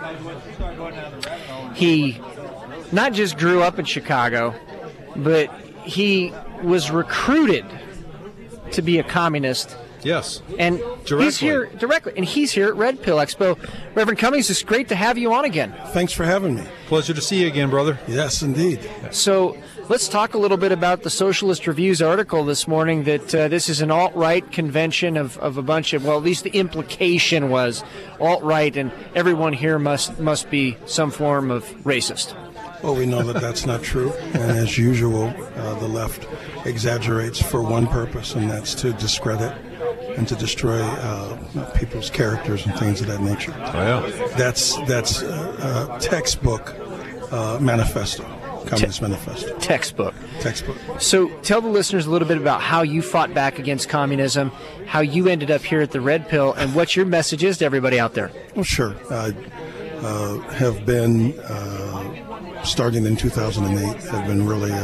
He not just grew up in Chicago, but he was recruited to be a communist. Yes. And Directly. he's here directly, and he's here at Red Pill Expo. Reverend Cummings, it's great to have you on again. Thanks for having me. Pleasure to see you again, brother. Yes, indeed. So let's talk a little bit about the Socialist Review's article this morning that this is an alt-right convention of a bunch of, well, at least the implication was alt-right, and everyone here must be some form of racist. Well, we know that that's not true, and as usual, the left exaggerates for one purpose, and that's to discredit and to destroy people's characters and things of that nature. Oh, yeah. That's textbook manifesto, Communist Manifesto. Textbook. So tell the listeners a little bit about how you fought back against communism, how you ended up here at the Red Pill, and what your message is to everybody out there. Well, sure. I have been, starting in 2008, have been really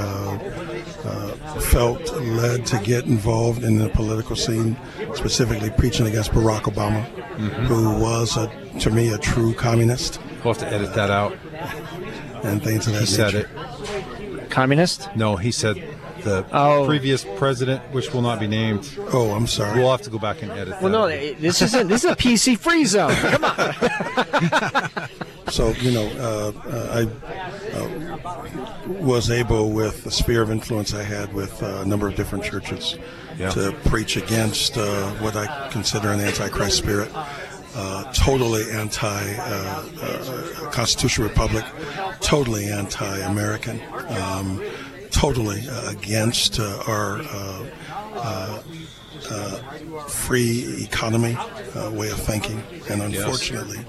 felt led to get involved in the political scene, specifically preaching against Barack Obama, who was, to me, a true communist. We'll have to edit that out. And things of that He nature. said it. Communist? No, he said the previous president, which will not be named. Oh, I'm sorry. We'll have to go back and edit Well, that. no, this is a PC free zone. Come on. So, I was able, with the sphere of influence I had with a number of different churches, to preach against what I consider an anti-Christ spirit, totally anti-constitutional republic, totally anti-American, totally against our free economy way of thinking. And unfortunately,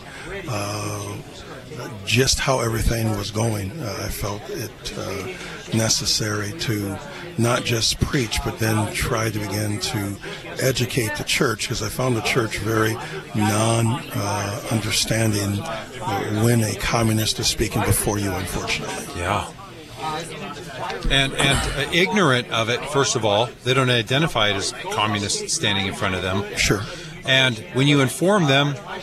just how everything was going, I felt it necessary to not just preach, but then try to begin to educate the church, because I found the church very non-understanding when a communist is speaking before you, unfortunately. Yeah. And ignorant of it, first of all. They don't identify it as communists standing in front of them. Sure. And when you inform them,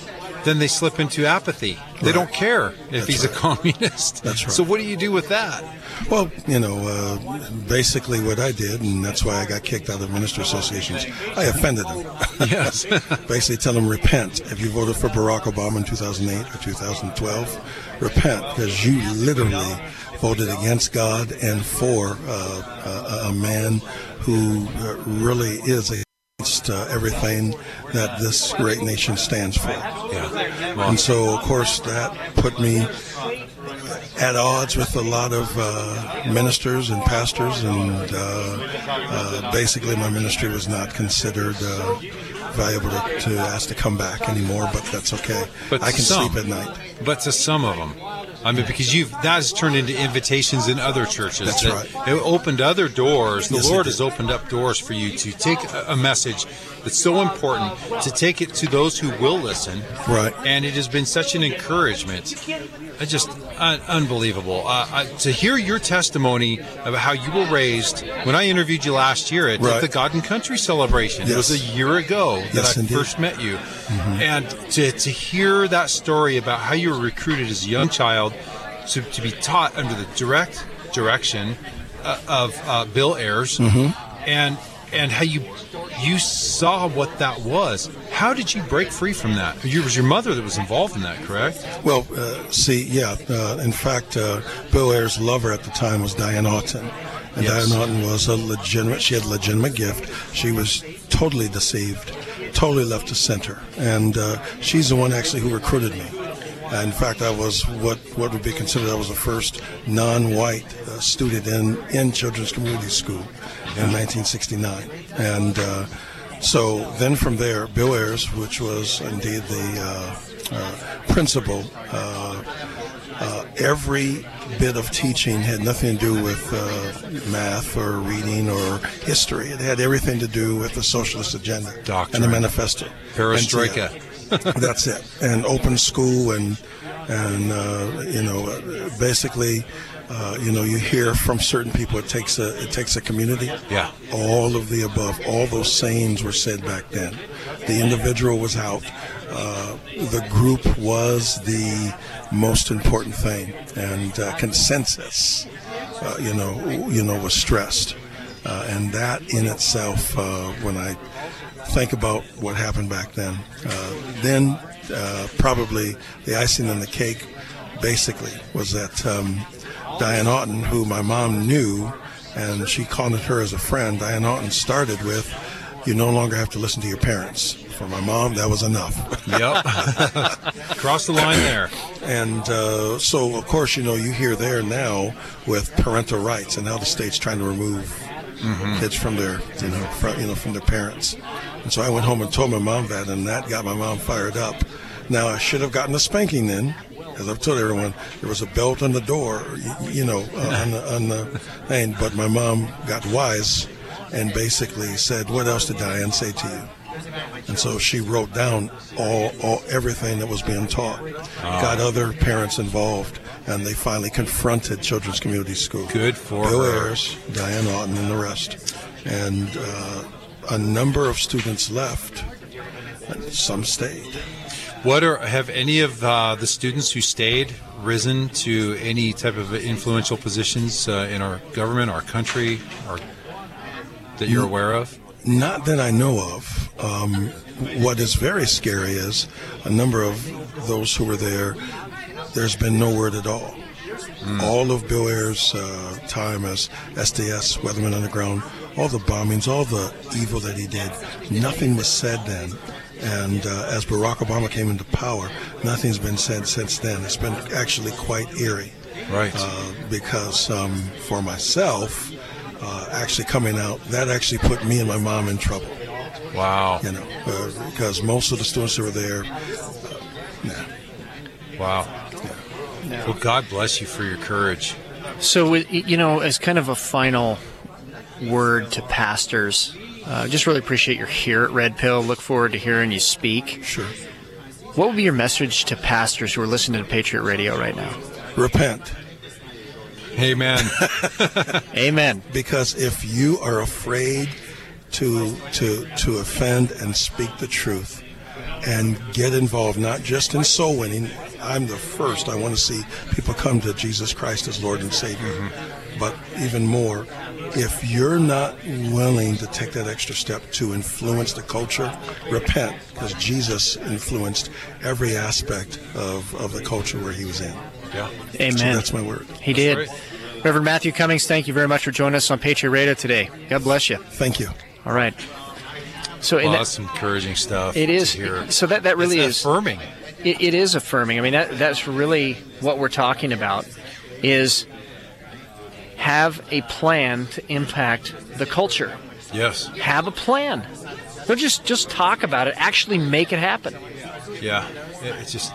then they slip into apathy. They don't care if he's a communist. That's right. So what do you do with that? Well, basically what I did, and that's why I got kicked out of minister associations, I offended them. Yes. Basically tell them, repent. If you voted for Barack Obama in 2008 or 2012, repent, because you literally voted against God and for a man who really is against everything that this great nation stands for. Yeah. Well, And so, of course, that put me at odds with a lot of ministers and pastors, and basically my ministry was not considered valuable to ask to come back anymore, but that's okay. But I can some. sleep at night. But to some of them. I mean, because that has turned into invitations in other churches. That's right. It opened other doors. The Yes, it Lord did. has opened up doors for you to take a message that's so important, to take it to those who will listen. Right. And it has been such an encouragement. Unbelievable. To hear your testimony about how you were raised. When I interviewed you last year at Right. the God and Country celebration, it was a Yes. year ago that Yes, I indeed. first met you. And to hear that story about how you were recruited as a young child to be taught under the direct direction of Bill Ayers, and how you saw what that was. How did you break free from that? It was your mother that was involved in that, correct? Well, in fact, Bill Ayers' lover at the time was Diane Oughton. And Yes. Diane Oughton was she had a legitimate gift. She was totally deceived, totally left to center. And she's the one actually who recruited me. In fact, I was what would be considered, I was the first non-white student in Children's Community School in 1969. And so then from there, Bill Ayers, which was indeed the principal, every bit of teaching had nothing to do with math or reading or history. It had everything to do with the socialist agenda Doctrine. and the manifesto. Perestroika. That's it. And open school and basically, you hear from certain people it takes a community. Yeah. All of the above, all those sayings were said back then. The individual was out. The group was the most important thing, and consensus, was stressed. And that in itself, when I think about what happened back then, probably the icing on the cake basically was that Diane Oughton, who my mom knew, and she called her as a friend, Diane Oughton started with, you no longer have to listen to your parents. For my mom, that was enough. Yep. Cross the line there. And so, of course, you hear there now with parental rights and how the state's trying to remove kids from their, from their parents. And so I went home and told my mom that, and that got my mom fired up. Now, I should have gotten a spanking then. As I've told everyone, there was a belt on the door, on the thing. But my mom got wise and basically said, "What else did Diane say to you?" And so she wrote down everything that was being taught. Got other parents involved, and they finally confronted Children's Community School. Good for Bill her. Ayers, Diane Oughton, and the rest. And a number of students left, and some stayed. Have any of the students who stayed risen to any type of influential positions in our government, our country, or that you're aware of? Not that I know of. What is very scary is a number of those who were there, there's been no word at all. All of Bill Ayers' time as SDS, Weatherman Underground, all the bombings, all the evil that he did, nothing was said then. And as Barack Obama came into power, nothing's been said since then. It's been actually quite eerie. Right. Because for myself, actually coming out, that actually put me and my mom in trouble. Wow. Because most of the students that were there, Wow. Well, God bless you for your courage. So, as kind of a final word to pastors, just really appreciate you're here at Red Pill. Look forward to hearing you speak. Sure. What would be your message to pastors who are listening to Patriot Radio right now? Repent. Amen. Amen. Because if you are afraid to offend and speak the truth, and get involved, not just in soul winning. I'm the first. I want to see people come to Jesus Christ as Lord and Savior. But even more, if you're not willing to take that extra step to influence the culture, repent, because Jesus influenced every aspect of the culture where he was in. Yeah. Amen. So that's my word. He did. That's right. Reverend Matthew Cummings, thank you very much for joining us on Patriot Radio today. God bless you. Thank you. All right. So Well, that's some encouraging stuff. it is. to hear. So that really It's is affirming. It is affirming. I mean, that's really what we're talking about, is have a plan to impact the culture. Yes. Have a plan. Don't just talk about it. Actually make it happen. Yeah. It's just.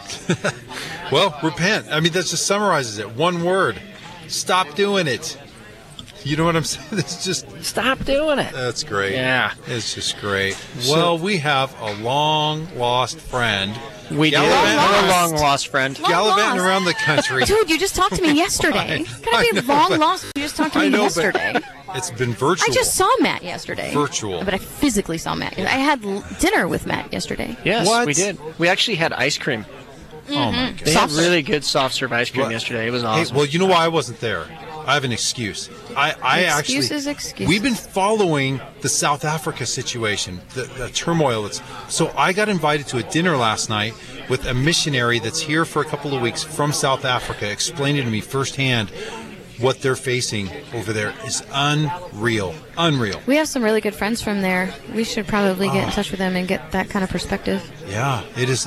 Well, repent. I mean, that just summarizes it. One word. Stop doing it. You know what I'm saying? It's just. Stop doing it. That's great. Yeah. It's just great. Well, we have a long lost friend. We do. Gallivanting Another around- long lost friend. Gallivanting lost. around the country. Dude, you just talked to me yesterday. I Gotta be know, long but- lost. You just talked to me I know, yesterday. but it's been virtual. I just saw Matt yesterday. Virtual. But I physically saw Matt. I had dinner with Matt yesterday. Yes, What? we did. We actually had ice cream. Oh my God. They had Soft serve. really good soft serve ice cream Well, yesterday. It was awesome. Hey, well, you know why I wasn't there? I have an excuse. Excuses. We've been following the South Africa situation, the turmoil. So I got invited to a dinner last night with a missionary that's here for a couple of weeks from South Africa, explaining to me firsthand what they're facing over there is unreal. Unreal. We have some really good friends from there. We should probably get in touch with them and get that kind of perspective. Yeah, it is.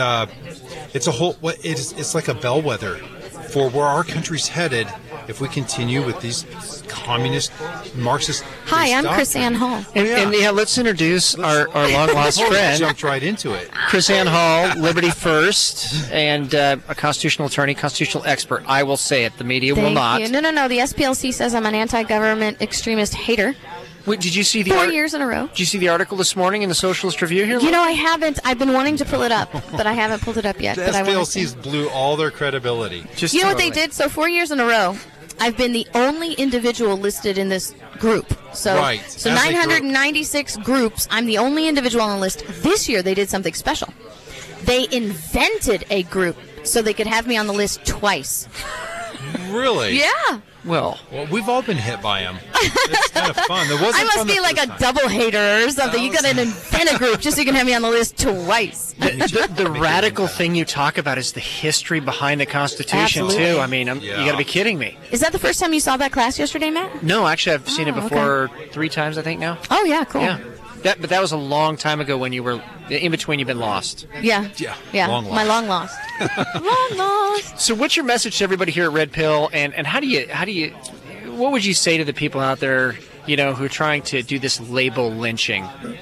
It's a whole. It's like a bellwether for where our country's headed if we continue with these communist, Marxist. Hi, I'm Chris Ann Hall. And let's introduce our long lost friend, Jumped right into it. Chris Ann Hall, Liberty First, and a constitutional attorney, constitutional expert. I will say it. The media will Thank not. you. No. The SPLC says I'm an anti-government extremist hater. Wait, did you see the 4 years in a row. Did you see the article this morning in the Socialist Review here? You know, I haven't. I've been wanting to pull it up, but I haven't pulled it up yet. The But I want to. SPLC's blew all their credibility. Just You know what they totally. did? So 4 years in a row, I've been the only individual listed in this group. So, Right. so As a group. 996 groups. I'm the only individual on the list. This year, they did something special. They invented a group so they could have me on the list twice. Really? Yeah. Well, We've all been hit by them. It's kind of fun. It wasn't I must fun be the like a first time. double hater or something. You got to invent a group just so you can have me on the list twice. the radical thing you talk about is the history behind the Constitution, Absolutely. too. I mean, you got to be kidding me. Is that the first time you saw that class yesterday, Matt? No, actually, I've seen it Oh, before 3 times, I think, now. Oh, yeah, cool. Yeah. But that was a long time ago when you were in between. You've been lost. Yeah. Yeah, long lost. My long lost. Long lost. So, what's your message to everybody here at Red Pill? And how do you what would you say to the people out there, who are trying to do this label lynching?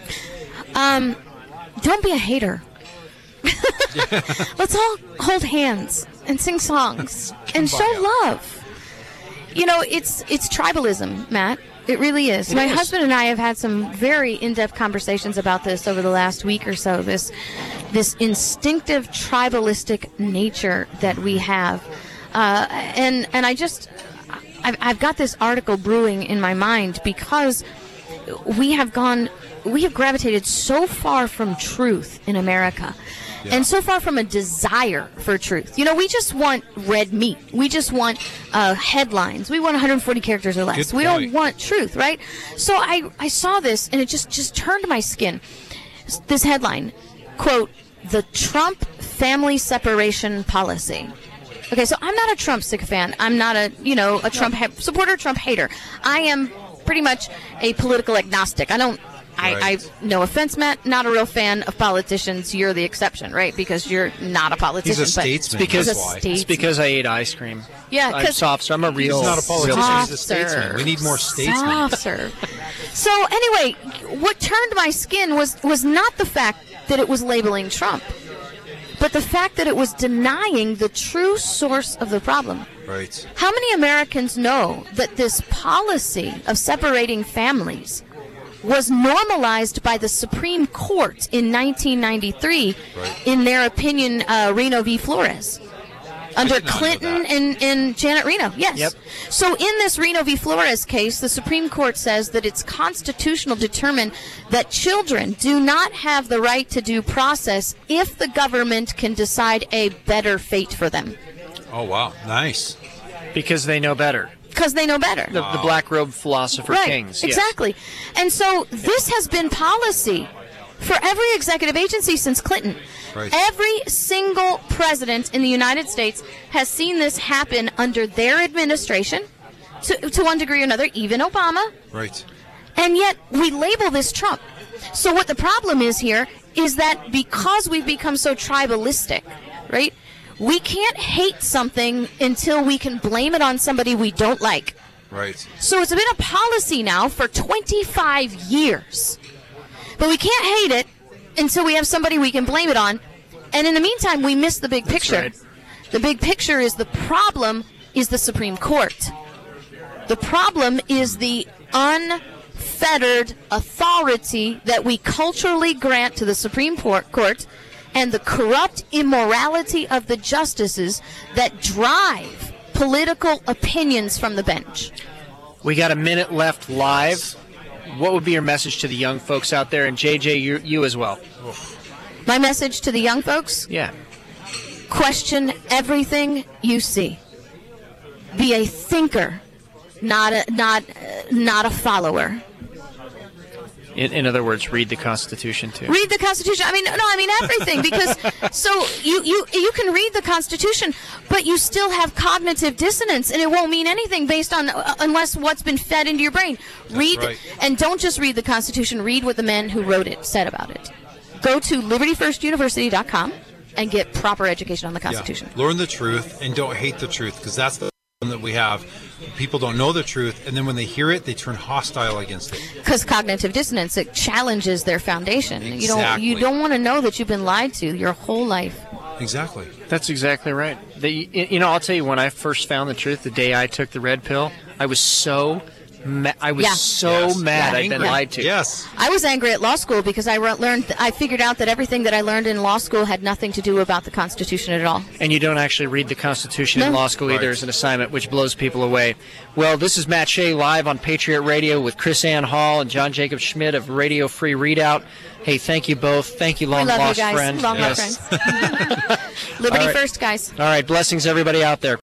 Don't be a hater. Let's all hold hands and sing songs and show love. It's tribalism, Matt. It really is. My husband and I have had some very in-depth conversations about this over the last week or so. This instinctive tribalistic nature that we have, and I've got this article brewing in my mind because we have gravitated so far from truth in America. And so far from a desire for truth. We just want red meat. We just want headlines. We want 140 characters or less. Good We point. don't want truth, right? So I saw this, and it just turned my skin. This headline, quote, "The Trump family separation policy." Okay, so I'm not a Trump sycophant. I'm not a Trump supporter, Trump hater. I am pretty much a political agnostic. I no offense, Matt, not a real fan of politicians. You're the exception, right? Because you're not a politician. He's a statesman. Because That's why. it's because I ate ice cream. Yeah, I'm 'cause- soft, so I'm a real. He's not a politician. Soft He's a statesman. serve. We need more statesmen. Soft serve. So anyway, what turned my skin was not the fact that it was labeling Trump, but the fact that it was denying the true source of the problem. Right. How many Americans know that this policy of separating families was normalized by the Supreme Court in 1993 in their opinion, Reno v. Flores? Under did not know Clinton that. and Janet Reno, yes. Yep. So in this Reno v. Flores case, the Supreme Court says that it's constitutional to determine that children do not have the right to due process if the government can decide a better fate for them. Oh, wow. Nice. Because they know better. Because they know better. The black robe philosopher Right, kings. Yes. exactly. And so this has been policy for every executive agency since Clinton. Right. Every single president in the United States has seen this happen under their administration, to one degree or another, even Obama. Right. And yet we label this Trump. So what the problem is here is that because we've become so tribalistic, right, we can't hate something until we can blame it on somebody we don't like. Right. So it's been a policy now for 25 years. But we can't hate it until we have somebody we can blame it on. And in the meantime, we miss the big picture. right. The big picture is the problem is the Supreme Court. The problem is the unfettered authority that we culturally grant to the Supreme Court and the corrupt immorality of the justices that drive political opinions from the bench. We got a minute left live. What would be your message to the young folks out there? And JJ, you as well. My message to the young folks: Yeah. question everything you see. Be a thinker, not a follower. In other words, read the Constitution too. Read the Constitution. I mean everything, because so you can read the Constitution, but you still have cognitive dissonance, and it won't mean anything based on unless what's been fed into your brain. Read, right. and don't just read the Constitution. Read what the men who wrote it said about it. Go to LibertyFirstUniversity.com and get proper education on the Constitution. Yeah. Learn the truth and don't hate the truth, because that's the problem that we have. People don't know the truth, and then when they hear it, they turn hostile against it. Because cognitive dissonance, it challenges their foundation. Exactly. You don't want to know that you've been lied to your whole life. Exactly. That's exactly right. I'll tell you, when I first found the truth, the day I took the red pill, I was so mad. Yes. Mad Yeah. I'd been Yeah. lied to. Yes. I was angry at law school because I figured out that everything that I learned in law school had nothing to do about the Constitution at all. And you don't actually read the Constitution in No. law school either Right. as an assignment, which blows people away. Well, this is Matt Shea live on Patriot Radio with Chris Ann Hall and John Jacob Schmidt of Radio Free Readout. Hey, thank you both. Thank you, long We love lost you guys. friend. Long lost Yes. friends. Liberty All right. first, guys. All right, blessings everybody out there.